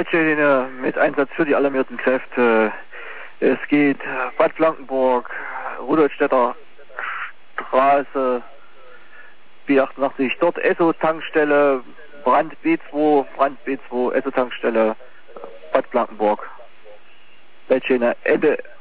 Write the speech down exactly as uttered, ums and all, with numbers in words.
Leitstelle mit Einsatz für die alarmierten Kräfte. Es geht Bad Blankenburg, Rudolfstädter Straße, B achtundachtzig, dort Esso-Tankstelle, Brand B zwei, Brand B zwei, Esso-Tankstelle, Bad Blankenburg. Leitstelle Ende